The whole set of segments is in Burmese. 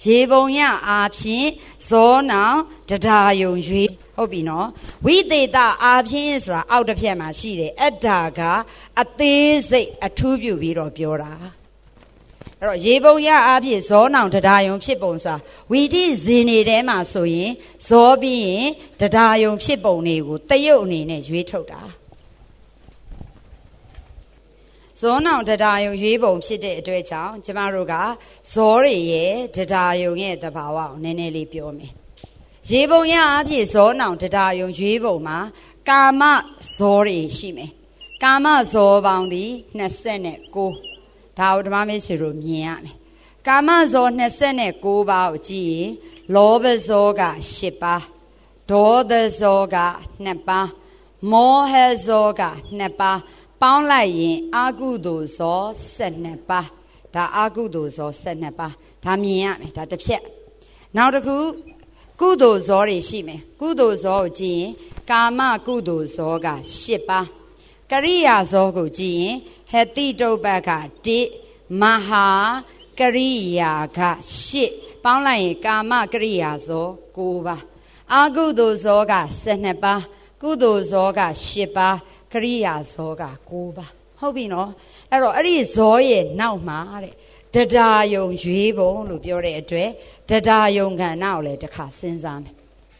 ရေပုံရအားဖြင့်ဇောနောင်တရားယုံရွေးဟုတ်ပြီနော်ဝိသေသအားဖြင့်ဆိုတာအောက်တစ်ဖြက်မှာရှိတယ်အတ္တကအသေးစိတ်အထူးပြုပြီးတော့ပြောတာအဲ့တော့ရေပုံရအားဖြင့်ဇောနောင်တရားယုံဖြစ်ပုံဆိုတာဝီတိဇင်နေထဲမှာဆိုရင်ဇောပြီးရင်တရားယုံဖြစ်ပုံတွေကိုတရုတ်အနေနဲ့ရွေးထုတ်တာဇောနောင်တရားယုံရွေးပုံဖြစ်တဲ့အတွက်ကြောင့်ကျမတို့ကဇောတွေရဲ့တရားယုံရဲ့သဘာဝကိုနည်းနည်းလေးပြောမယ်ရေပုံရအဖြစ်ဇောနောင်တရားယုံရွေးပုံမှာကာမဇောတွေရှိမယ်ကာမဇောပေါင်းသည်29ဒါကိုဓမ္မမေရှိတို့မြင်ရမယ်ကာမဇော29ပါးကိုကြည့်ရင်လောဘဇောက10ပါးဒေါသဇောက2ပါးမောဟဇောက2ပါးပေါင်းလိုက်ရင်အာကုသိုလ်ဇော12ပါးဒါအာကုသိုလ်ဇော12ပါးဒါမြင်ရမယ်ဒါတစ်ဖြက်နောက်တစ်ခုကုသိုလ်ဇောတွေရှိမယ်ကုသိုလ်ဇောကိုကြည့်ရင်ကာမကုသိုလ်ဇောက10ပါးကရိယာဇောကိုကြည့်ရင်ဟတိတုပ္ပက1မဟာကရိယာက8ပေါင်းလိုက်ရင်ကာမကရိယာဇော9ပါးအာကုသိုလ်ဇောက12ပါးကုသိုလ်ဇောက10ပါးကရိယာဇောက9ပါးဟုတ်ပြီနော်အဲ့တော့အဲ့ဒီဇောရဲ့နောက်မှာတဲ့တရားယုံရွေးပုံလို့ပြောတဲ့အတွက်တရားယုံကဏ္ဍကိုလည်းတစ်ခါစဉ်းစားမယ်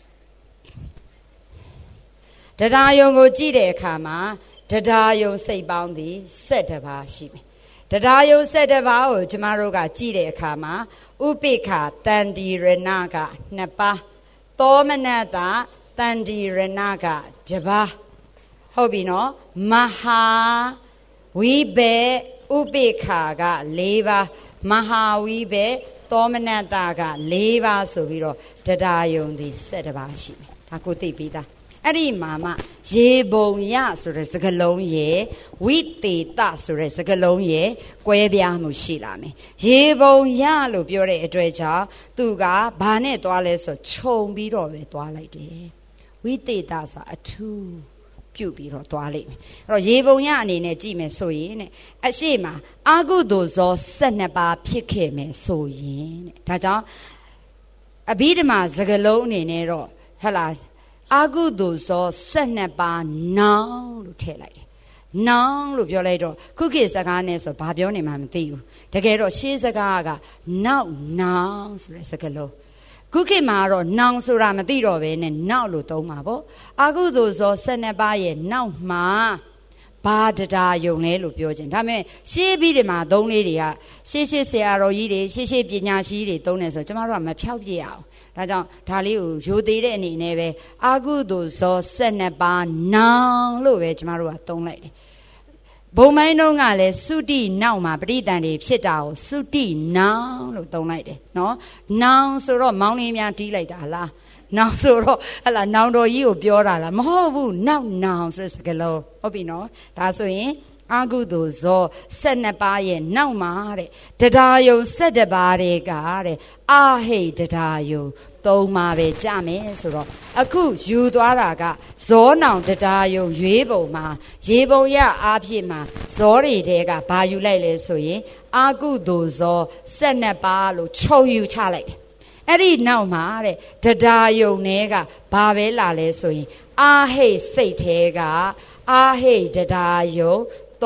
တရားယုံကိုကြည့်တဲ့အခါမှာတရားယုံစိတ်ပေါင်းသည်7ပါးရှိမယ်တရားယုံ7ပါးကိုကျမတို့ကကြည့်တဲ့အခါမှာဥပိ္ပခာတန်တိရဏက2ပါးသောမနတတန်တိရဏက1ပါးဟုတ်ပြီနော်မဟာဝိဘေဥပိ္ပခာက4ပါးမဟာဝိဘေသောမနတက4ပါးဆိုပြီးတော့တရားယုံသည်7ပါးရှိမယ်ဒါကိုသိပြီးသားအဲ့ဒီမှာမှရေပုံရဆိုတဲ့စကားလုံးရဲ့ဝိသေသဆိုတဲ့စကားလုံးရဲ့ကွဲပြားမှုရှိလာမယ်ရေပုံရလို့ပြောတဲ့အတွက်ကြောင့်သူကဘာနဲ့သွားလဲဆိုခြုံပြီးတော့ပဲသွားလိုက်တယ်ဝိသေသဆိုတာအထူးပြုတ်ပြီးတော့သွားလိမ့်မယ်အဲ့တော့ရေပုံရအနေနဲ့ကြည့်မယ်ဆိုရင်တဲ့အရှိမအာကုသိုလ်ဇော12ပါးဖြစ်ခဲ့မယ်ဆိုရင်တဲ့ဒါကြောင့်အဘိဓမ္မာစကားလုံးအနေနဲ့တော့ဟဲ့လားအာကုသိုလ်ဇော12ပါးနောင်လို့ထည့်လိုက်တယ်နောင်လို့ပြောလိုက်တော့ခုခေတ်စကားနဲ့ဆိုဘာပြောနေမှမသိဘူးတကယ်တော့ရှေးစကားကနောက်နောင်ဆိုတဲ့စကားလုံးခုခေတ်မှာတော့နောင်ဆိုတာမသိတော့ဘဲနဲ့နောက်လို့သုံးပါပေါ့အာကုသိုလ်ဇော12ပါးရဲ့နောက်မှာဘာတရားယုံလဲလို့ပြောခြင်းဒါပေမဲ့ရှေးပြီးဒီမှာသုံးလေးတွေကရှေးဆရာတော်ကြီးတွေရှေးပညာရှိတွေသုံးနေဆိုကျမတို့ကမဖြောက်ပြရအောင်ဒါကြောင့်ဒါလေးကိုရိုသေးတဲ့အနေနဲ့ပဲအာကုသိုလ်ဇော12ပါးနောင်လို့ပဲကျမတို့ကသုံးလိုက်တယ်ဘုံမိုင်းတုံးကလည်းသုတိနောက်မှာပရိသန်တွေဖြစ်တာကိုသုတိနောင်လို့သုံးလိုက်တယ်နော်နောင်ဆိုတော့မောင်းလေးများတီးလိုက်တာလားနောင်ဆိုတော့ဟလာနောင်တော်ကြီးကိုပြောတာလားမဟုတ်ဘူးနောက်နောင်ဆိုတဲ့စကားလုံးဟုတ်ပြီနော်ဒါဆိုရင်အာကုသိုလ်ဇော12ပါးရဲ့နောက်မှာတဲ့တရားယုံ7ပါးတွေကတဲ့အာဟိတရားယုံ3ပါးပဲကြမယ်ဆိုတော့အခုယူသွားတာကဇောနောင်တရားယုံရွေးပုံမှာရေပုံရအားဖြင့်မှာဇောတွေတဲကဘာယူလိုက်လဲဆိုရင်အာကုသိုလ်ဇော12ပါးလို့ခြုံယူချလိုက်တယ်အဲ့ဒီနောက်မှာတဲ့တရားယုံတွေကဘာပဲလာလဲဆိုရင်အာဟိစိတ်ထဲကအာဟိတရားယုံ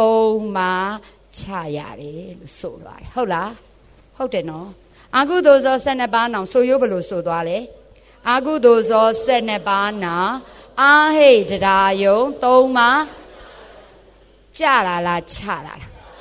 3ပါးချရတယ်လို့ဆိုသွားတယ်ဟုတ်လားဟုတ်တယ်နော်အာကုသိုလ်ဇော12ပါးနောင်ဆိုရိုးဘလို့ဆိုသွားလဲအာကုသိုလ်ဇော12ပါးနောင်အာဟိတရားယုံ3ပါးချတာလားချတာလား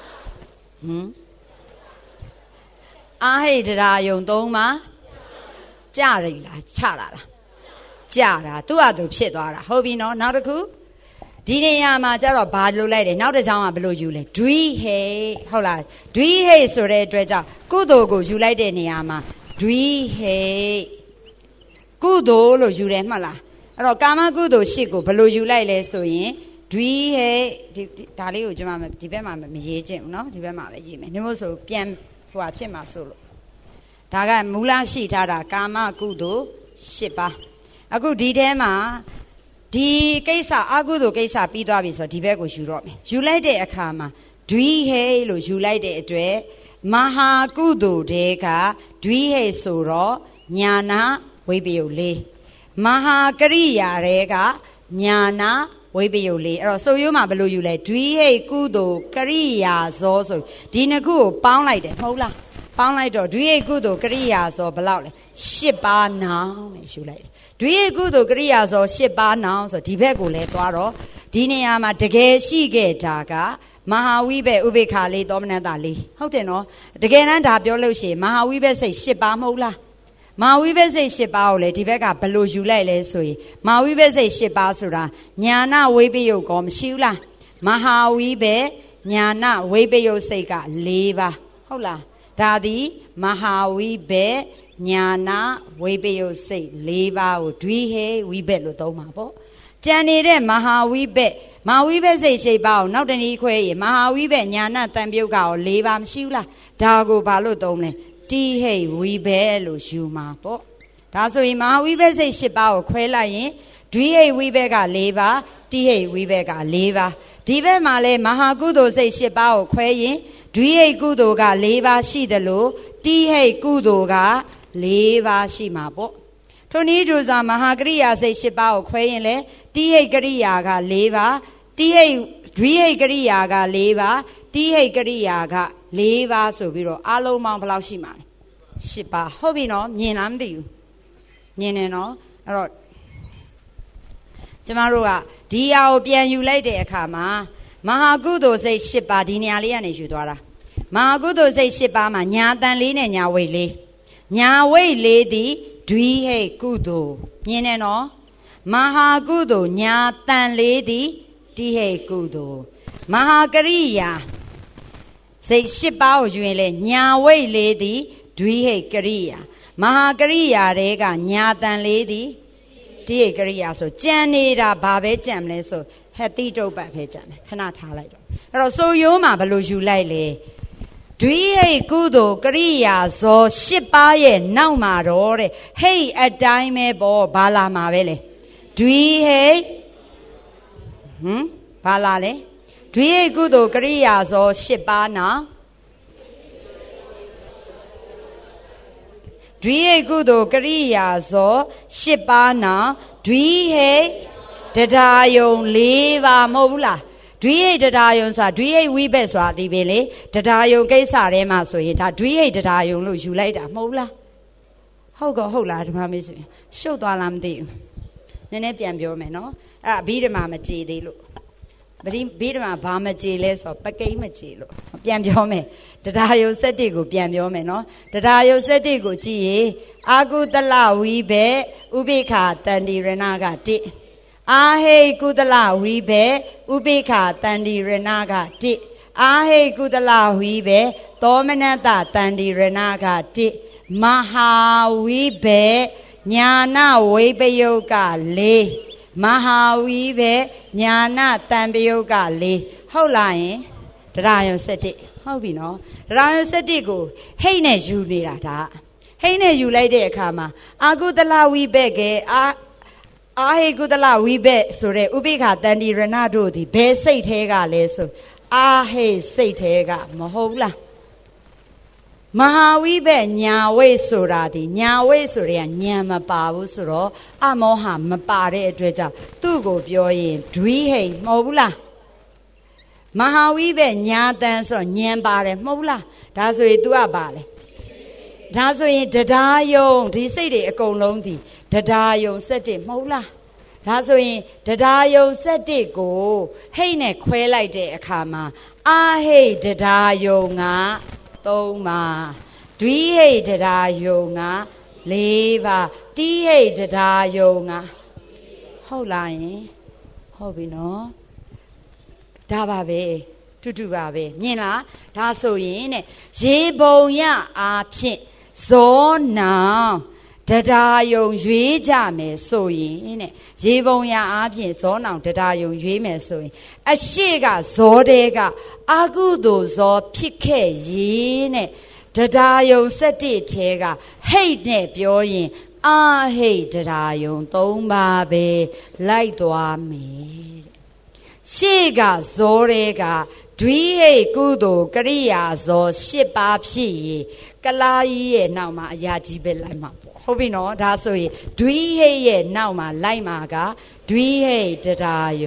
အာဟိတရားယုံ3ပါးကြရည်လားချတာလားကြတာသူ့ဟာသူဖြစ်သွားတာဟုတ်ပြီနော်နောက်တစ်ခုဒီနေရာမှာကျတော့ဘာလုပ်လိုက်တယ်နောက်တစ်ချောင်းကဘယ်လိုယူလဲဒွိဟိဟုတ်လားဒွိဟိဆိုတဲ့အတွက်ကြောင့်ကုသိုလ်ကိုယူလိုက်တဲ့နေရာမှာဒွိဟိကုသိုလ်လို့ယူတယ်မှတ်လားအဲ့တော့ကာမကုသိုလ်ရှစ်ကိုဘယ်လိုယူလိုက်လဲဆိုရင်ဒွိဟိဒါလေးကိုကျွန်မဒီဘက်မှာမရေးချင်ဘူးနော်ဒီဘက်မှာပဲရေးမယ်နေမို့ဆိုပြန်ဟိုဟာဖြစ်မှာဆိုလို့ဒါကမူလရှိထားတာကာမကုသိုလ်10ပါးအခုဒီထဲမှာဒီကိစ္စအာကုသိုလ်ကိစ္စပြီးသွားပြီဆိုတော့ဒီဘက်ကိုယူတော့မယ်ယူလိုက်တဲ့အခါမှာဒွိဟိလို့ယူလိုက်တဲ့အတွက်မဟာကုသိုလ်တဲကဒွိဟိဆိုတော့ညာနာဝိပယုတ်လေးမဟာကရိယာတဲကညာနာဝိပယုတ်လေးအဲ့တော့ဆိုရိုးမှာဘယ်လိုယူလဲဒွိဟိကုသိုလ်ကရိယာဇောဆိုဒီနှစ်ခုကိုပေါင်းလိုက်တယ်မဟုတ်လားပေါင်းလိုက်တော့ဒွိဟိကုသိုလ်ကရိယာဇောဘယ်လောက်လဲ8ပါးနောင်နဲ့ယူလိုက်တယ်ဒွိဟိကုသိုလ်ကရိယာဇော8ပါးနောင်ဆိုဒီဘက်ကိုလည်းသွားတော့ဒီနေရာမှာတကယ်ရှိခဲ့တာကမဟာဝိဘက်ဥပေက္ခလေးသောမနတလေးဟုတ်တယ်နော်တကယ်တမ်းဒါပြောလို့ရှိရင်မဟာဝိဘက်စိတ်8ပါးမဟုတ်လားမဟာဝိဘက်စိတ်8ပါးကိုလေဒီဘက်ကဘယ်လိုယူလိုက်လဲဆိုရင်မဟာဝိဘက်စိတ်8ပါးဆိုတာညာနာဝိပယုတ်ကောမရှိဘူးလားမဟာဝိဘက်ညာနာဝိပယုတ်စိတ်က4ပါးဟုတ်လားဒါသည်မဟာဝိဘက်ညာနာဝိပယုတ်စိတ်4ပါးကိုဒွိဟိဝိဘက်လို့သုံးပါပေါ့ကြံနေတဲ့မဟာဝိဘက်မဟာဝိဘက်စိတ်8ပါးကိုနောက်တနည်းခွဲရင်မဟာဝိဘက်ညာနာတန်ပြုတ်ကရော4ပါးမရှိဘူးလားဒါကိုဘာလို့သုံးလဲတိဟိဝိဘက်လို့ယူမှာပေါ့ဒါဆိုရင်မဟာဝိဘက်စိတ်8ပါးကိုခွဲလိုက်ရင်ဒွိဟိဝိဘက်က4ပါးတိဟိဝိဘက်က4ပါးဒီဘက်မှာလဲမဟာကုသိုလ်စိတ်8ပါးကိုခွဲရင်ဒွိဟိကုသိုလ်က4ပါးရှိတယ်လို့တိဟိကုသိုလ်က4ပါးရှိမှာပေါ့ထိုနည်းတူစွာမဟာကရိယာစိတ်8ပါးကိုခွဲရင်လဲတိဟိကရိယာက4ပါးတိဟိဒွိဟိကရိယာက4ပါးတိဟိကရိယာက4ပါးဆိုပြီးတော့အလုံးပေါင်းဘယ်လောက်ရှိမှာလဲ10ပါးဟုတ်ပြီနော်မြင်လားမသိဘူးမြင်တယ်နော်အဲ့တော့ကျမတို့ကဒီအရာကိုပြန်ယူလိုက်တဲ့အခါမှာမဟာကုသိုလ်စိတ်10ပါးဒီနေရာလေးကနေယူသွားတာမဟာကုသိုလ်စိတ်10ပါးမှာညာတန်လေးနဲ့ညာဝိတ်လေးညာဝိတ်လေးသည်ဒွိဟိကုသိုလ်မြင်တယ်နော်မဟာကုသိုလ်ညာတန်လေးသည်တိဟိကုသိုလ်မဟာကရိယာစိတ်10ပါးကိုယူရင်လေညာဝိတ်လေးသည်ဒွိဟိကရိယာမဟာကရိယာတွေကညာတန်လေးသည်တိဟိကရိယာဆိုကြံနေတာဘာပဲကြံမလဲဆိုဟက်တိတုပ္ပတ်ပဲကြံမယ်ခဏထားလိုက်တော့အဲ့တော့ဆိုရိုးမှာဘယ်လိုယူလိုက်လဲဒွိဟိကုသိုလ်ကရိယာဇော10ပါးရဲ့နောက်မှာတော့တဲ့ဟိတ်အတိုင်းပဲပေါ့ဘာလာမှာပဲလေဒွိဟိဘာလာလဲဒွိဟိကုသိုလ်ကရိယာဇော10ပါးနော်ဒွိဟိကုသိုလ်ကရိယာဇော10ပါးနော်ဒွိဟိတရားယုံ4ပါးမဟုတ်ဘူးလားဒွိဟိတရားယုံဆိုတာဒွိဟိဝိဘက်ဆိုတာဒီပဲလေတရားယုံကိစ္စထဲမှာဆိုရင်ဒါဒွိဟိတရားယုံလို့ယူလိုက်တာမဟုတ်လားဟုတ်ကောဟုတ်လားဓမ္မမေးဆိုရင်ရှုပ်သွားလားမသိဘူးနည်းနည်းပြန်ပြောမယ်နော်အဲ့အဘိဓမ္မာမကြည်သေးလို့ဘိဓမ္မာဘာမကြည်လဲဆိုပကိန်းမကြည်လို့ပြန်ပြောမယ်တရားယုံ7ကိုပြန်ပြောမယ်နော်တရားယုံ7ကိုကြည့်ရင်အာကုတလဝိဘက်ဥပိ္ခာတန္တိရဏက1အာဟိကုသလဝိဘေဥပိ္ခာတန္တိရဏက1အာဟိကုသလဝိဘေသောမနတတန္တိရဏက1မဟာဝိဘေညာနာဝိပယုတ်က4မဟာဝိဘေညာနာတံပယုတ်က4ဟုတ်လားယင်တရားယုံ7ဟုတ်ပြီနော်တရားယုံ7ကိုဟိတ်နဲ့ယူနေတာဒါဟိတ်နဲ့ယူလိုက်တဲ့အခါမှာအာကုသလဝိဘေကအာဟိကုသလဝိဘက်ဆိုတဲ့ဥပိ္ခာတန္တိရဏတို့သည်ဘယ်စိတ်သေးကလဲဆိုအာဟိစိတ်သေးကမဟုတ်လားမဟာဝိဘက်ညာဝိဆိုတာဒီညာဝိဆိုတဲ့ကညာမပါဘူးဆိုတော့အမောဟမပါတဲ့အတွက်ကြောင့်သူ့ကိုပြောရင်ဒွိဟိမဟုတ်ဘူးလားမဟာဝိဘက်ညာတန်ဆိုညံပါတယ်မဟုတ်ဘူးလားဒါဆိုရင် तू ကပါလေဒါဆိုရင်တရားယုံဒီစိတ်တွေအကုန်လုံးဒီတရားယုံ7မဟုတ်လားဒါဆိုရင်တရားယုံ7ကိုဟိတ်နဲ့ခွဲလိုက်တဲ့အခါမှာအာဟိတ်တရားယုံက3ပါဒွိဟိတ်တရားယုံက4ပါတိဟိတ်တရားယုံကဟုတ်လားယင်ဟုတ်ပြီနော်ဒါပါပဲတူပါပဲမြင်လားဒါဆိုရင်တဲ့ရေပုံရအားဖြင့်ဇောနောင်တရားယုံရွေးကြမယ်ဆိုရင်တဲ့ရေပုံရအားဖြင့်ဇောနောင်တရားယုံရွေးမယ်ဆိုရင်အရှိကဇောတဲ့ကအကုသိုလ်ဇောဖြစ်ခဲ့ရင်တဲ့တရားယုံ7ထဲကဟိတ်နဲ့ပြောရင်အာဟိတ်တရားယုံ3ပါးပဲလိုက်သွားမယ်ရှေ့ကဇောတဲ့ကဒဒွိဟိတ်ကုသိုလ်ကရိယာဇော8ပါးဖြစ်ရင်ကလာကြီးရဲ့နောက်မှာအရာကြီးပဲလိုက်မှာပေါ့ဟုတ်ပြီနော်ဒါဆိုရင်ဒွိဟိတ်ရဲ့နောက်မှာလိုက်မှာကဒွိဟိတ်တရားယုံ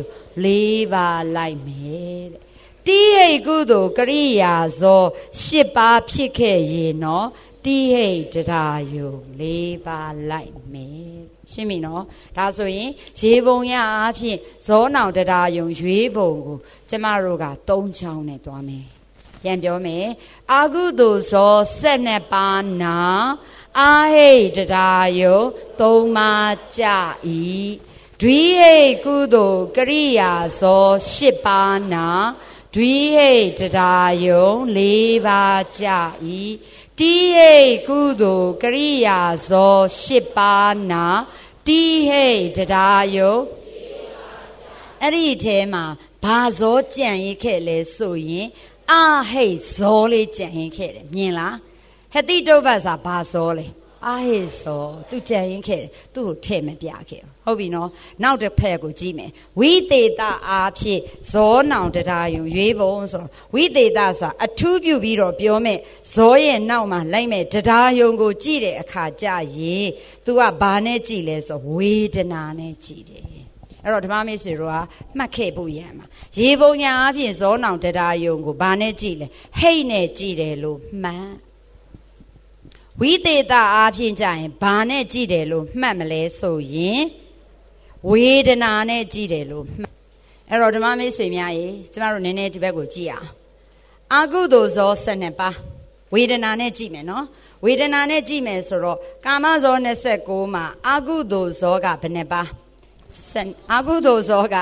4ပါးလိုက်မယ်တဲ့တိဟိတ်ကုသိုလ်ကရိယာဇော8ပါးဖြစ်ခဲ့ရင်နော်တိဟိတ်တရားယုံ4ပါးလိုက်မယ်ရှင်းပြီနော်ဒါဆိုရင်ရေပုံရအားဖြင့်ဇောနောင်တရားယုံရွေးပုံကိုကျမတို့က3ချောင်းနဲ့တွားမယ်ပြန်ပြောမယ်အာကုသိုလ်ဇော12ပါးနာအာဟိတ်တရားယုံ3ပါးကြ၏ဒွိဟိတ်ကုသိုလ်ကရိယာဇော8ပါးနာဒွိဟိတ်တရားယုံ4ပါးကြ၏တိဟိတ်ကုသိုလ်ကရိယာဇော8ပါးနာတိဟိတ်တရားယုံအဲ့ဒီထဲမှာဘာဇောကြံရခဲ့လဲဆိုရင်အာဟိတ်ဇောလေးကြံရခဲ့တယ်မြင်လားဟတိတုပ္ပစာဘာဇောလဲအာဟိတ်ဇောသူကြံရခဲ့တယ်သူ့ကိုထည့်မပြခဲ့ဟုတ်ပြီနော်နောက်တစ်ဖက်ကိုကြည့်မယ်ဝိသေသအားဖြင့်ဇောနောင်တရားယုံရွေးပုံဆိုဝိသေသဆိုတာအထူးပြုပြီးတော့ပြောမယ်ဇောရဲ့နောက်မှာလိုက်မယ်တရားယုံကိုကြည့်တဲ့အခါကြရင် तू ကဘာနဲ့ကြည့်လဲဆိုဝေဒနာနဲ့ကြည့်တယ်အဲ့တော့ဓမ္မမိတ်ဆွေတို့ကမှတ်ခဲ့ဖို့ရမှာရေပုံညာအပြင်ဇောနောင်တရားယုံကိုဘာနဲ့ကြည့်လဲဟိတ်နဲ့ကြည့်တယ်လို့မှန်ဝိသေသအားဖြင့်ကြရင်ဘာနဲ့ကြည့်တယ်လို့မှတ်မလဲဆိုရင်ဝေဒနာနဲ့ကြည့်တယ်လို့မှတ်အဲ့တော့ဓမ္မမိတ်ဆွေများရေကျမတို့နည်းနည်းဒီဘက်ကိုကြည့်အောင်အာကုသိုလ်ဇော12ပါးဝေဒနာနဲ့ကြည့်မယ်နော်ဝေဒနာနဲ့ကြည့်မယ်ဆိုတော့ကာမဇော29မှာအာကုသိုလ်ဇောကဘယ်နှပါးအာကုသိုလ်ဇောက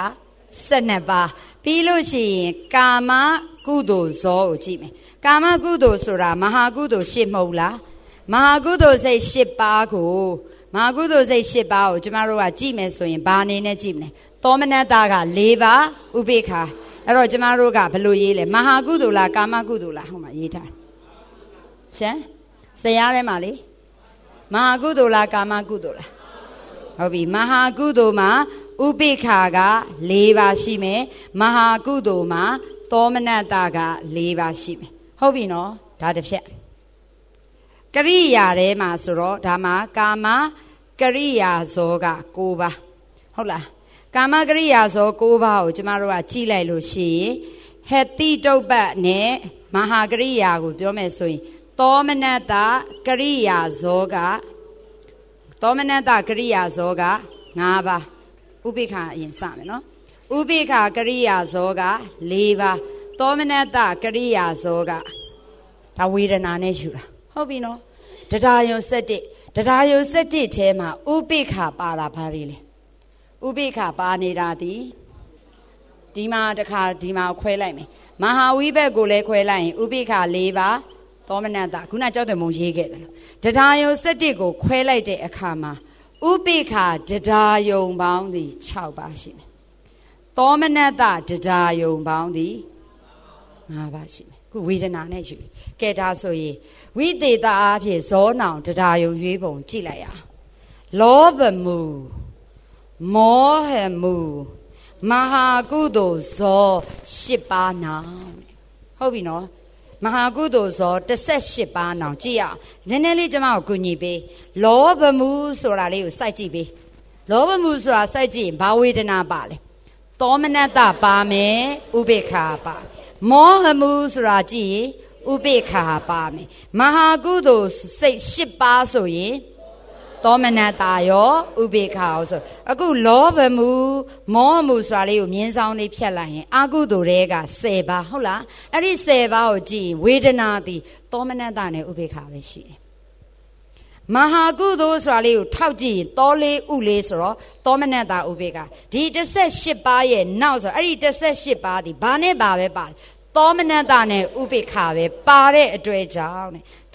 12ပါးပြီးလို့ရှိရင်ကာမကုသိုလ်ဇောကိုကြည့်မယ်ကာမကုသိုလ်ဆိုတာမဟာကုသိုလ်8မဟုတ်လားမဟာကုသိုလ်စိတ်8ပါးကိုမဟာကုသိုလ်စိတ်8ပါးကိုကျမတို့ကကြည့်မယ်ဆိုရင်ဘာအနေနဲ့ကြည့်မလဲသောမနတက4ပါးဥပိ္ပခာအဲ့တော့ကျမတို့ကဘယ်လိုရေးလဲမဟာကုသိုလ်လားကာမကုသိုလ်လားဟိုမှာရေးထားရှမ်းဇယားထဲမှာလေမဟာကုသိုလ်လားကာမကုသိုလ်လားဟုတ်ပြီမဟာကုသိုလ်မှာဥပိ္ပခာက4ပါးရှိမယ်မဟာကုသိုလ်မှာသောမနတက4ပါးရှိမယ်ဟုတ်ပြီနော်ဒါတစ်ဖြက်ကရိယာထဲမှာဆိုတော့ဒါမှာကာမကရိယာဇောက9ပါးဟုတ်လားကာမကရိယာဇော9ပါးကိုကျမတို့ကကြည့်လိုက်လို့ရှိရင်ဟတိတုပ္ပနဲ့မဟာကရိယာကိုပြောမယ်ဆိုရင်သောမနတကရိယာဇောကသောမနတကရိယာဇောက5ပါးဥပိ္ပခာအရင်စမယ်နော်ဥပိ္ပခာကရိယာဇောက4ပါးသောမနတကရိယာဇောကဒါဝေဒနာနဲ့ယူတာဟုတ်ပြီနော်တရားယုံ7တရားယုံ7ထဲမှာဥပိ္ပခာပါတာဘာတွေလဲဥပိ္ပခာပါနေတာဒီမှာတစ်ခါဒီမှာခွဲလိုက်မယ်မဟာဝိဘက်ကိုလည်းခွဲလိုက်ရင်ဥပိ္ပခာ4ပါးသောမနတခုနကြောက်တယ်မုံရေးခဲ့တယ်လို့တရားယုံ7ကိုခွဲလိုက်တဲ့အခါမှာဥပိ္ပခာတရားယုံပေါင်းသည်6ပါးရှိမယ်သောမနတတရားယုံပေါင်းသည်5ပါးရှိမယ်ခုဝေဒနာနဲ့ယူကဲဒါဆိုရင်ဝိသေသအားဖြင့်ဇောနောင်တရားယုံရွေးပုံကြည့်လိုက်ရလောဘမှုမောဟမှုမဟာကုသိုလ်ဇော8ပါးနောင်ဟုတ်ပြီနော်မဟာကုသိုလ်ဇော18ပါးနောင်ကြည့်ရနည်းနည်းလေးကျမကိုကူညီပေးလောဘမှုဆိုတာလေးကိုစိုက်ကြည့်ပေးလောဘမှုဆိုတာစိုက်ကြည့်ရင်ဘာဝေဒနာပါလဲသောမနတပါမယ်ဥပိ္ပခာပါမောဟမှုဆိုတာကြည့်ရင်ဥပိ္ပခာပါမယ်မဟာကုသိုလ်စိတ်8ပါးဆိုရင်သောမနတရောဥပိ္ပခာရောဆိုအခုလောဘမှုမောဟမှုဆိုတာလေးကိုမြင်းဆောင်လေးဖြတ်လိုက်ရင်အာကုသိုလ်တွေက10ပါးဟုတ်လားအဲ့ဒီ10ပါးကိုကြည့်ရင်ဝေဒနာသည်သောမနတနဲ့ဥပိ္ပခာပဲရှိတယ်မဟာကုသိုလ်ဆိုတာလေးကိုထောက်ကြည့်ရင်သောလေးဥလေးဆိုတော့သောမနတဥပိ္ပခာဒီ18ပါးရဲ့နောက်ဆိုအဲ့ဒီ18ပါးဒီဘာနဲ့ပါပဲပါသောမနတနဲ့ဥပိ္ပခာပဲပါတဲ့အတွေ့အကြောင်းတဲ့သူ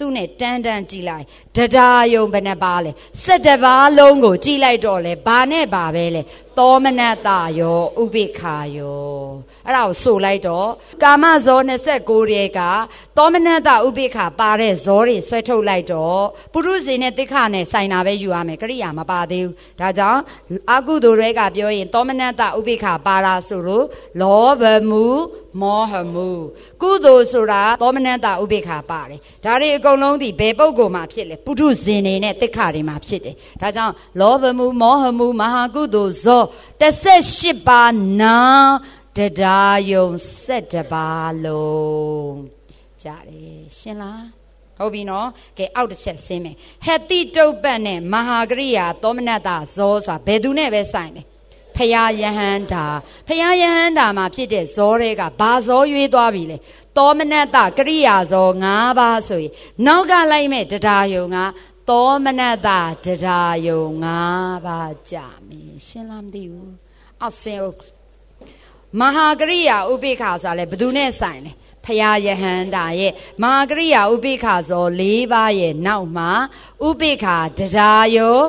သူ့နဲ့တန်းကြည့်လိုက်တရားယုံဘယ်နှပါလဲ17ပါးလုံးကိုကြည့်လိုက်တော့လေဘာနဲ့ပါပဲလဲသောမနတယောဥပိ္ပခာယောအဲ့ဒါကိုဆိုလိုက်တော့ကာမဇော29ရဲကသောမနတဥပိ္ပခာပါတဲ့ဇောတွေဆွဲထုတ်လိုက်တော့ပုရုဇေနဲ့တိခနဲ့ဆိုင်တာပဲယူရမယ်ကရိယာမပါသေးဘူးဒါကြောင့်အကုသိုလ်တွေကပြောရင်သောမနတဥပိ္ပခာပါတာဆိုလို့လောဘမှုမောဟမှုကုသိုလ်ဆိုတာသောမနတဥပိ္ပခာပါတယ်ဒါတွေအကုန်လုံးဒီဘယ်ပုဂ္ဂိုလ်မှာဖြစ်လဲပုထုဇဉ်တွေနဲ့တိခတွေမှာဖြစ်တယ်ဒါကြောင့်လောဘမှုမောဟမှုမဟာကုသိုလ်ဇော18ပါးနာတရားယုံ17ပါးလုံးကြားတယ်ရှင်းလားဟုတ်ပြီနော်ကဲအောက်တစ်ချက်ဆင်းမယ်ဟတ္တိတုပ္ပတ်နဲ့မဟာကရိယာသောမနတဇောဆိုတာဘယ်သူနဲ့ပဲဆိုင်တယ်ဖယားယဟန္တာဖယားယဟန္တာမှာဖြစ်တဲ့ဇောတွေကဘာဇောရွေးသွားပြီလဲသောမနတကရိယာဇော5ပါးဆိုရင်နောက်ကလိုက်မဲ့တရားယုံကသောမနတတရားယုံ5ပါးကြမယ်ရှင်းလားမသိဘူးအောက်ဆင်းမဟာကရိယာဥပိ္ပခာဆိုတာလဲဘယ်သူနဲ့ဆိုင်လဲဖယားယဟန္တာရဲ့မဟာကရိယာဥပိ္ပခာဇော4ပါးရဲ့နောက်မှာဥပိ္ပခာတရားယုံ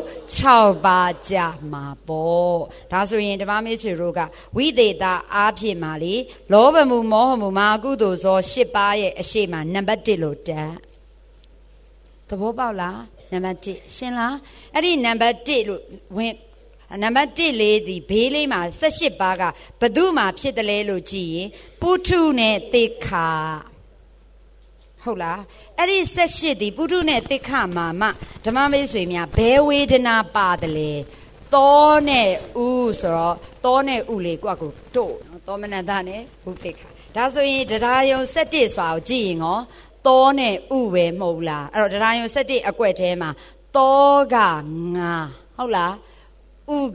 6ပါးကြမှာပေါ့ဒါဆိုရင်ဓမ္မမေဆွေတို့ကဝိသေသအားဖြင့်မှာလေလောဘမှုမောဟမှုမဟာကုသိုလ်ဇော10ပါးရဲ့အရှိမနံပါတ်1လို့တက်သဘောပေါက်လားနံပါတ်1ရှင်းလားအဲ့ဒီနံပါတ်1လို့ဝင်နံပါတ်1လေးဒီဘေးလေးမှာ18ပါးကဘသူမှဖြစ်တယ်လဲလို့ကြည့်ရင်ပုထုနဲ့တိခါဟုတ်လားအဲ့ဒီ18ဒီပုထုနဲ့တိခါမှာမှဓမ္မမိတ်ဆွေများဘယ်ဝေဒနာပါတယ်လဲသောနဲ့ဥဆိုတော့သောနဲ့ဥလေးကိုယ့်ကိုတို့နော်သောမနတနဲ့ဥတိခါဒါဆိုရင်တရားယုံ17ဆိုတာကိုကြည့်ရင်ရောသောနဲ့ဥပဲမဟုတ်လားအဲ့တော့တရားယုံ17အကွက်ထဲမှာသောက9ဟုတ်လားဥက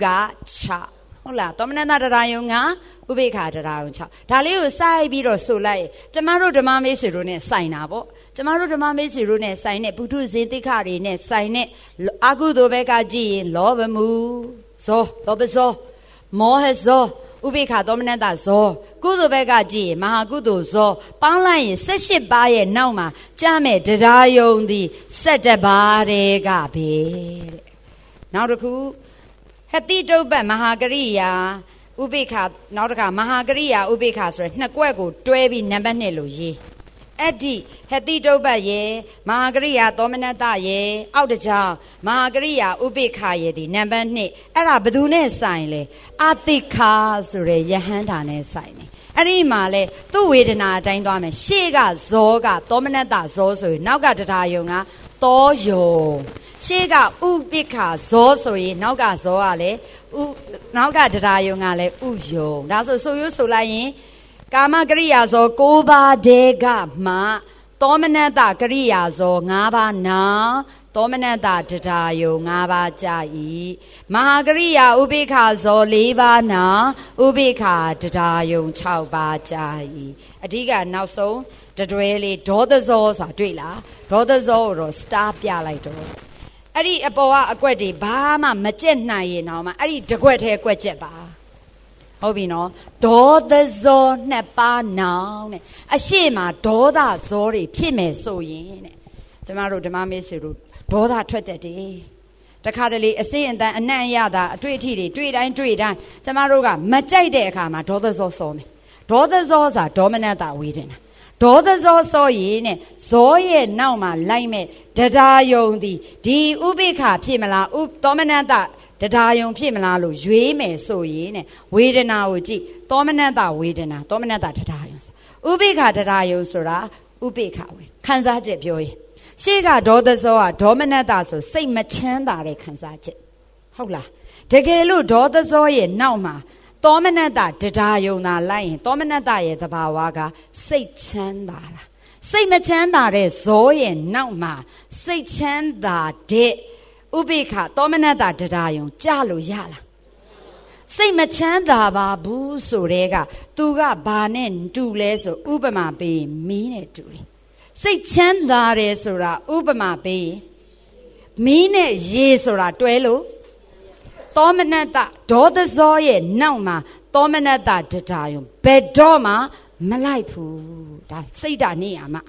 6ဟုတ်လားသောမနတတရားယုံ9ဥပိ္ပခာတရားယုံ6ဒါလေးကိုစိုက်ပြီးတော့ဆိုလိုက်ကျမတို့ဓမ္မမိတ်ဆွေတို့နဲ့ဆိုင်တာပေါ့ကျမတို့ဓမ္မမိတ်ဆွေတို့နဲ့ဆိုင်တဲ့ပုထုဇဉ်တိခတွေနဲ့ဆိုင်တဲ့အကုသိုလ်ဘက်ကကြည့်ရင်လောဘမှုဇောလောဘဇောမောဟဇောဥပိ္ပခာသောမနတဇောကုသိုလ်ဘက်ကကြည့်ရင်မဟာကုသိုလ်ဇောပေါင်းလိုက်ရင်18ပါးရဲ့နောက်မှာကြားမဲ့တရားယုံသည်17ပါးတွေကပဲတဲ့နောက်တစ်ခုဟတ္တိတုပ္ပတ်မဟာကရိယာဥပိ္ပခာနောက်တစ်ခါမဟာကရိယာဥပိ္ပခာဆိုရယ်နှစ်ကွက်ကိုတွဲပြီးနံပါတ်2လို့ရေးအဲ့ဒီဟတ္တိတုပ္ပတ်ရဲ့မဟာကရိယာသောမနတရဲ့အောက်တစ်ကြောင်းမဟာကရိယာဥပိ္ပခာရဲ့ဒီနံပါတ်2အဲ့ဒါဘယ်သူနဲ့ဆိုင်လဲအတိခာဆိုရယ်ယဟန္တာနဲ့ဆိုင်တယ်အဲ့ဒီမှာလဲသူ့ဝေဒနာအတိုင်းသွားမယ်ရှေ့ကဇောကသောမနတဇောဆိုရင်နောက်ကတရားယုံကသောယုံရှေ့ကဥပိ္ပခာဇောဆိုရင်နောက်ကဇောကလည်းနောက်ကတရားယုံကလည်းဥယုံဒါဆိုရွဆိုလိုက်ရင်ကာမကရိယာဇော9ပါးတည်းကမှသောမနတကရိယာဇော5ပါးနာသောမနတတရားယုံ5ပါးကြာ၏မဟာကရိယာဥပိ္ပခာဇော4ပါးနာဥပိ္ပခာတရားယုံ6ပါးကြာ၏အဓိကနောက်ဆုံးတတွဲလေးဒေါသဇောဆိုတာတွေ့လားဒေါသဇောကိုတော့စတားပြလိုက်တော့အဲ့ဒီအပေါ်ကအကွက်တွေဘာမှမကျက်နိုင်ရင်တော့မှအဲ့ဒီတကွက်ထဲကွက်ကျက်ပါဟုတ်ပြီနော်ဒေါသဇော2ပါးနောင်တဲ့အရှိမဒေါသဇောတွေဖြစ်မယ်ဆိုရင်တဲ့ကျမတို့ဓမ္မမေဆွေတို့ဒေါသထွက်တတ်တယ်တခါတလေအစိအတန်အနံ့ရတာအတွေ့အထိတွေတွေ့တိုင်းကျမတို့ကမကြိုက်တဲ့အခါမှာဒေါသဇောစောမယ်ဒေါသဇောဆိုတာဒေါမနတဝေဒနာဒေါသဇောစောရင်နဲ့ဇောရဲ့နောက်မှာလိုက်မဲ့တရားယုံသည်ဒီဥပိ္ပခာဖြစ်မလားသောမနတတရားယုံဖြစ်မလားလို့ရွေးမယ်ဆိုရင်နဲ့ဝေဒနာကိုကြည့်သောမနတဝေဒနာသောမနတတရားယုံဥပိ္ပခာတရားယုံဆိုတာဥပိ္ပခာဝေခံစားချက်ပြောရင်ရှေ့ကဒေါသဇောကဒေါမနတဆိုစိတ်မချမ်းသာတဲ့ခံစားချက်ဟုတ်လားတကယ်လို့ဒေါသဇောရဲ့နောက်မှာသောမနတတရားယုံသာလိုက်ရင်သောမနတရဲ့သဘာဝကစိတ်ချမ်းသာတာစိတ်မချမ်းသာတဲ့ဇောရဲ့နောက်မှာစိတ်ချမ်းသာတဲ့ဥပိ္ပခာသောမနတတရားယုံကြလို့ရလားစိတ်မချမ်းသာပါဘူးဆိုတဲ့ကသူကဘာနဲ့တူလဲဆိုဥပမာပေးမီးနဲ့တူတယ်စိတ်ချမ်းသာတယ်ဆိုတာဥပမာပေးမီးနဲ့ရေဆိုတာတွဲလို့သောမနတဒေါသဇောရဲ့နောက်မှာသောမနတတရားယုံဘယ်တော့မှမလိုက်ဘူးဒါစိတ်ဓာတ်နေရမှာ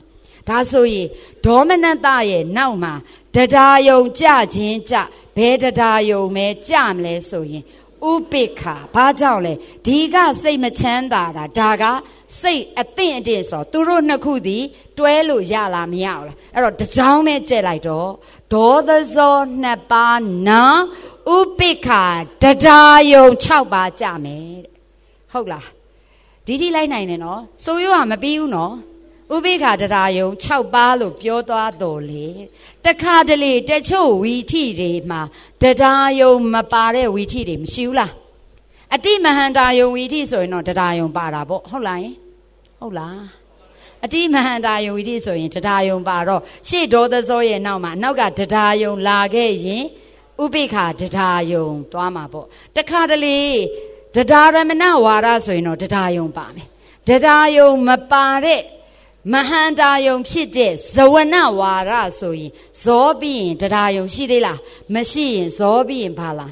ဒါဆိုရင်ဒေါမနတရဲ့နောက်မှာတရားယုံကြခြင်းကြဘယ်တရားယုံပဲကြမလဲဆိုရင်ဥပိ္ပခာဘာကြောင့်လဲဒီကစိတ်မချမ်းသာတာဒါကစိတ်အသင့်အတင့်ဆိုသူတို့နှစ်ခုသည်တွဲလို့ရလားမရဘူးလားအဲ့တော့တစ်ကြောင်းပဲကျက်လိုက်တော့ဒေါသဇောနှစ်ပါးနာဥပိ္ပခာတရားယုံ6ပါးကြမယ်တဲ့ဟုတ်လားဒီထိလိုက်နိုင်တယ်နော်ဆိုရိုးကမပြီးဘူးနော်ဥပိ္ပခာတရားယုံ6ပါးလို့ပြောသွားတော်လေတခါတလေတချို့ဝီထိတွေမှာတရားယုံမပါတဲ့ဝီထိတွေမရှိဘူးလားအတိမဟန္တာယုံဝီထိဆိုရင်တော့တရားယုံပါတာပေါ့ဟုတ်လားဟုတ်လားအတိမဟန္တာယုံဝီထိဆိုရင်တရားယုံပါတော့ရှေ့ဒေါသဇောရဲ့နောက်ကတရားယုံလာခဲ့ရင်ဥပိ္ပခာတရားယုံသွားမှာပေါ့တခါတလေတရားရမဏဝါဒဆိုရင်တော့တရားယုံပါမယ်တရားယုံမပါတဲ့မဟန္တာယုံဖြစ်တဲ့ဇဝနဝါဒဆိုရင်ဇောပြီးရင်တရားယုံရှိသေးလားမရှိရင်ဇောပြီးရင်ဘာလား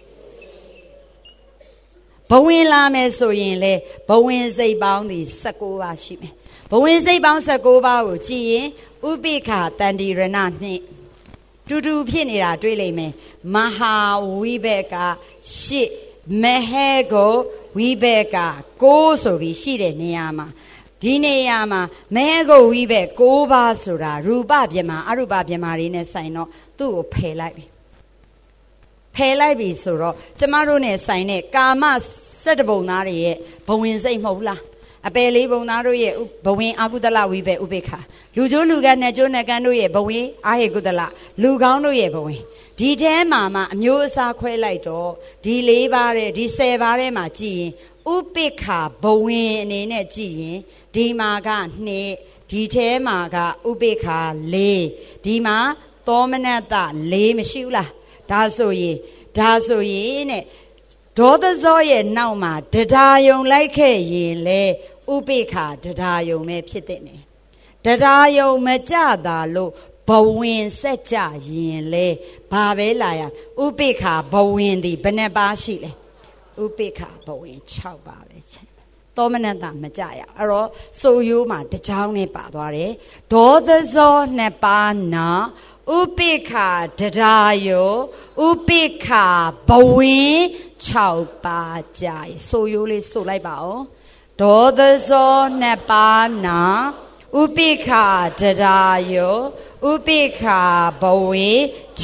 ဘဝင်လာမယ်ဆိုရင်လေဘဝင်စိတ်ပေါင်းဒီ19ပါးရှိမယ်ဘဝင်စိတ်ပေါင်း19ပါးကိုကြည်ရင်ဥပိ္ပခာတန္တိရဏနှင့်တူတူဖြစ်နေတာတွေ့လိမ့်မယ်မဟာဝိဘက်က8မဟေကိုဝိဘက်က9ဆိုပြီးရှိတဲ့နေရာမှာဒီနေရာမှာမဟေကိုဝိဘက်9ပါးဆိုတာရူပပြမအရူပပြမတွေနဲ့ဆိုင်တော့သူ့ကိုဖယ်လိုက်ပြီဆိုတော့ကျမတို့နဲ့ဆိုင်တဲ့ကာမ7ပုံသားတွေရဲ့ဘဝင်စိတ်မဟုတ်လားအပယ်လေးပုံသားတို့ရဲ့ဘဝင်အာကုသလဝိဘက်ဥပိ္ပခာလူကျိုးလူကနဲ့ကျိုးနဲ့ကန်းတို့ရဲ့ဘဝင်အာဟေကုသလလူကောင်းတို့ရဲ့ဘဝင်ဒီထဲမှာမှအမျိုးအစားခွဲလိုက်တော့ဒီ4ပါးတဲ့ဒီ10ပါးထဲမှာကြည့်ရင်ဥပိ္ပခာဘဝင်အနေနဲ့ကြည့်ရင်ဒီမှာက2ဒီထဲမှာကဥပိ္ပခာ4ဒီမှာသောမနတ4မရှိဘူးလားဒါဆိုရင်တဲ့ဒေါသဇောရဲ့နောက်မှာတရားယုံလိုက်ခဲ့ရင်လေဥပိ္ပခာတရားယုံပဲဖြစ်တဲ့နေတရားယုံမကြတာလို့ဘဝင်ဆက်ကြရင်လေဘာပဲလာရဥပိ္ပခာဘဝင်ဒီဘယ်နှပါရှိလဲဥပိ္ပခာဘဝင်6ပါပဲချက်သောမနတမကြရအဲ့တော့ဆိုရိုးမှာတကြောင်းနဲ့ပါသွားတယ်ဒေါသဇောနှစ်ပါးနာဥပိ္ပခာတရားယုံဥပိ္ပခာဘဝင်6ပါးကြရဆိုရိုးလေးဆိုလိုက်ပါဦးဒေါသဇောနှစ်ပါးနာဥပိ္ပခာတရားယုံဥပိ္ပခာဘဝင်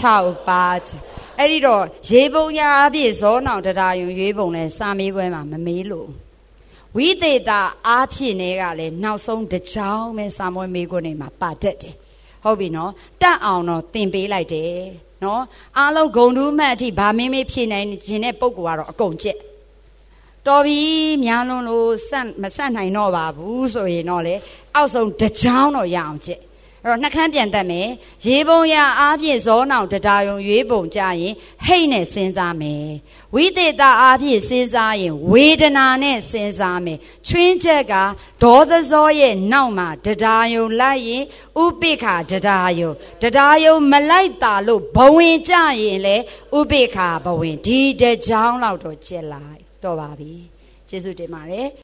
6ပါးအဲ့ဒီတော့ရေပုံရအပြည့်ဇောနောင်တရားယုံရွေးပုံလဲစာမေးပွဲမှာမမေးလို့ဝိသေသအားဖြင့်လည်းကလည်းနောက်ဆုံးတစ်ချောင်းပဲစာမွေးမေးခွန်းနေမှာပါတတ်တယ်ဟုတ်ပြီနော်တတ်အောင်တော့သင်ပေးလိုက်တယ်နော်အားလုံးဂုံတူးမှတ်အထိဗာမင်းမေးဖြေနိုင်ခြင်းတဲ့ပုံကတော့အကုန်ကျက်တော်ပြီများလုံးလို့မဆက်နိုင်တော့ပါဘူးဆိုရင်တော့လေအောက်ဆုံးတစ်ချောင်းတော့ရအောင်ကျက်အဲ့တော့နှခမ်းပြန်တတ်မယ်ရေပုံရအားဖြင့်ဇောနောင်တရားယုံရွေးပုံကြရင်ဟိတ်နဲ့စဉ်းစားမယ်ဝိသေသအားဖြင့်စဉ်းစားရင်ဝေဒနာနဲ့စဉ်းစားမယ်ချွင်းချက်ကဒေါသဇောရဲ့နောက်မှာတရားယုံလိုက်ရင်ဥပိ္ပခာတရားယုံမလိုက်တာလို့ဘဝင်ကြရင်လေဥပိ္ပခာဘဝင်ဒီတစ်ချောင်းလောက်တော့ကျက်လိုက်တော့ပါပြီကျေးဇူးတင်ပါတယ်